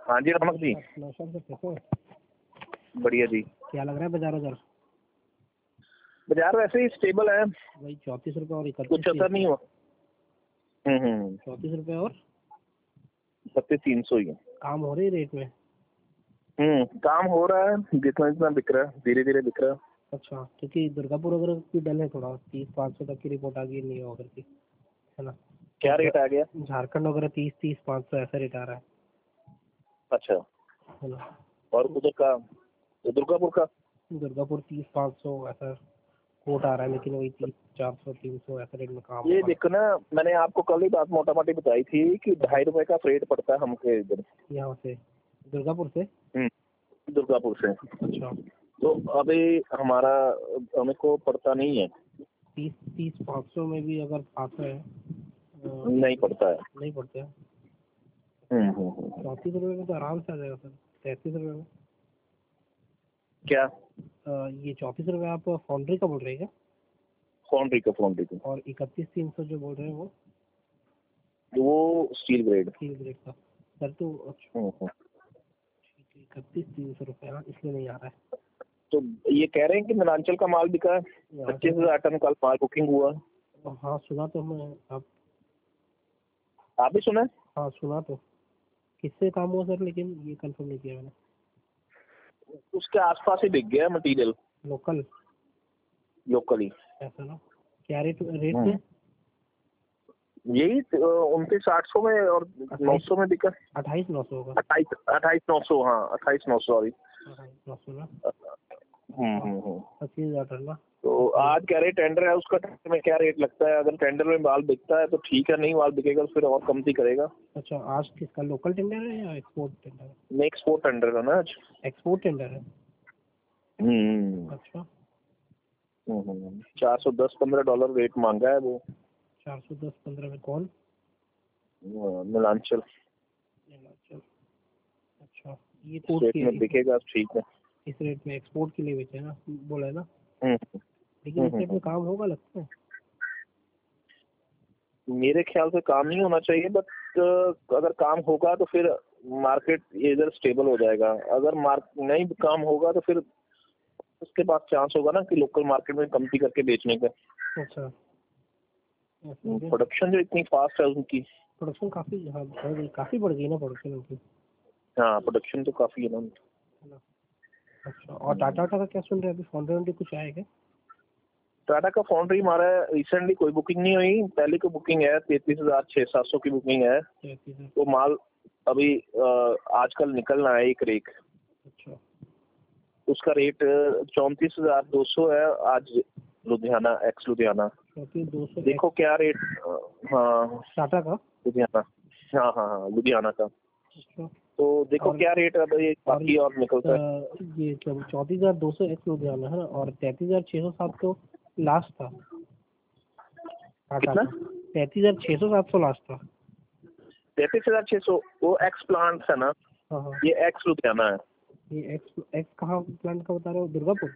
हाँ जी रमक जी, नौशाद से कैसे हो? बढ़िया जी। क्या लग रहा है बाजार उधर? बाजार वैसे ही स्टेबल है, वही 34 रुपये और कुछ 31 असर नहीं हुआ। 34 रुपये और 32,300 ही है। काम हो रही रेट में? काम हो रहा है, जितना जितना बिक रहा है, धीरे धीरे बिक रहा है। अच्छा, क्योंकि दुर्गापुर वगैरह की डल है थोड़ा, 30-500 तक की रिपोर्ट आ गई नहीं होकर की, है ना? क्या रेट आ गया? झारखंड वगैरह 30-500 ऐसा रेट आ रहा है, अच्छा, है ना? और उधर का तो दुर्गापुर का दुर्गापुर 30-500 ऐसा कोट आ रहा है, लेकिन वही 30-400-300 ऐसा रेट में काम ये होगा। देखो ना, मैंने आपको कल ही बात मोटा मोटी बताई थी कि 2.5 रुपए का फ्रेट पड़ता है हमके इधर, यहाँ से दुर्गापुर से। दुर्गापुर से। अच्छा, तो अभी हमारा हमें को पड़ता नहीं है। 30-500 में भी अगर आता है नहीं पड़ता है। नहीं पड़ता है। 34 रुपये में तो आराम से आ जाएगा सर। 33 रुपये में क्या? ये 34 रुपये आप फाउंड्री का बोल रहे हैं क्या? फाउंड्री का और 31-300 जो बोल रहे हैं वो स्टील ग्रेड। स्टील ग्रेड का सर। तो अच्छा, 31-300 रुपये, हाँ, इसलिए नहीं आ रहा है। तो ये कह रहे हैं कि मिलांचल का माल बिका है, 25,000 टन का माल बुकिंग हुआ। हाँ सुना तो मैं, आप भी सुना है? हाँ सुना तो, किससे काम हुआ सर, लेकिन ये कंफर्म नहीं किया मैंने। उसके आसपास ही बिक गया मटेरियल, लोकली। ऐसा ना? क्या रेट में? यही 29,800 में और 900 में बिका। 28,900 होगा। 28,900, हाँ 28,900 सॉरी। 28,900 ना? 25,000 टन ना? तो आज क्या रेट टेंडर है उसका, टेंडर में क्या रेट लगता है? अगर टेंडर में माल बिकता है तो ठीक है, नहीं माल बिकेगा तो फिर और कमती करेगा। अच्छा, आज किसका लोकल टेंडर है या एक्सपोर्ट टेंडर है? नहीं, एक्सपोर्ट टेंडर का ना आज। एक्सपोर्ट टेंडर है। अच्छा, 410-15 डॉलर रेट मांगा है वो। 410-15 में कौन? मिलांचल। अच्छा, ये इस कोर्ट रेट के में बिकेगा ठीक है। इस रेट में एक्सपोर्ट के लिए बेचे है ना, बोला है ना? हम्म, लेकिन इस रेट में काम होगा लगता है। मेरे ख्याल से काम नहीं होना चाहिए, बट अगर काम होगा तो फिर मार्केट इधर स्टेबल हो जाएगा। अगर नहीं काम होगा तो फिर उसके बाद चांस होगा ना कि लोकल मार्केट में कमती करके बेचने का। अच्छा, प्रोडक्शन जो इतनी फास्ट है उनकी, प्रोडक्शन काफी, हाँ, काफी बढ़ गई ना प्रोडक्शन उनकी। हाँ प्रोडक्शन तो काफी है ना। अच्छा, और टाटा का क्या सुन रहे हैं अभी? फाउंड्री कुछ आया क्या? टाटा का फाउंड्री हमारा रिसेंटली कोई बुकिंग नहीं हुई, पहले को बुकिंग है 33,600-700 की बुकिंग है। तो माल अभी आजकल निकलना है एक रेक। अच्छा, उसका रेट 34,200 है आज, लुधियाना एक्स लुधियाना। 34,200 देखो क्या रेट। हाँ टाटा का लुधियाना, हाँ लुधियाना का। अच्छा, तो देखो क्या रेट है भाई, बाकी और निकलता है। ये 34,200 एक्स लुधियाना है ना, और 33,607 तो लास्ट था टाटा कितना? का। 33,600-700 लास्ट था। 33,600 वो एक्स प्लांट है ना, हाँ, ये एक्स लुधियाना है। ये एक्स कहाँ प्लांट का बता रहे हो? दुर्गापुर।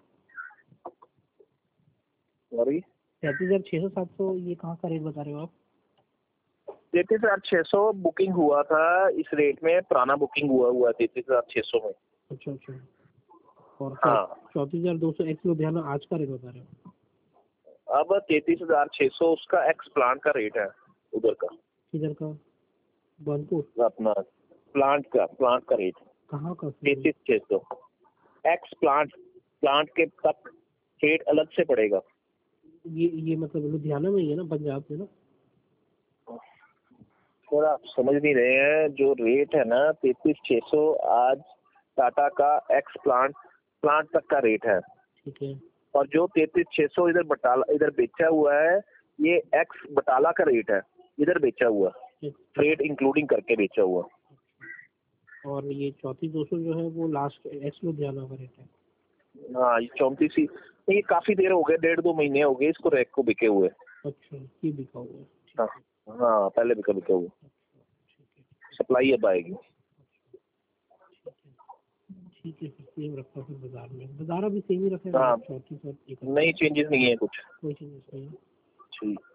सॉरी, 33,600-700 ये कहाँ का रेट बता रहे हो आप? 33,600 बुकिंग हुआ था इस रेट में, पुराना बुकिंग हुआ 33,600 में। अच्छा, और हाँ 34,200 एक्स लुधियाना आज का रेट बता रहे हो? अब 33,600 उसका एक्स प्लांट का रेट है उधर का। किधर का? बनपुर? अपना प्लांट का रेट कहाँ का? 33,600 एक्स प्लांट के तक रेट अलग से पड़ेगा। ये मतलब लुधियाना में ही है ना, पंजाब में ना? सर आप समझ नहीं रहे हैं, जो रेट है ना 33,600 आज टाटा का एक्स प्लांट तक का रेट है। ठीक है। और जो 33,600 इधर बेचा हुआ है, ये एक्स बटाला का रेट है, इधर बेचा हुआ, फ्रेट इंक्लूडिंग करके बेचा हुआ। और ये 34,200 जो है वो लास्ट एक्स लुधियाना का रेट है। हाँ ये 34 ही, ये काफी देर हो गए, 1.5-2 महीने हो गए इसको रैक को बिके हुए। अच्छा, ये बिका हुआ है। हाँ पहले बिका हुआ, सप्लाई अब आएगी। ठीक है, सेम रखा फिर बाजार अभी सेम ही रखेगा। हाँ 34,000 नई चेंजेस नहीं है कुछ। कोई चेंजेस नहीं है। ठीक।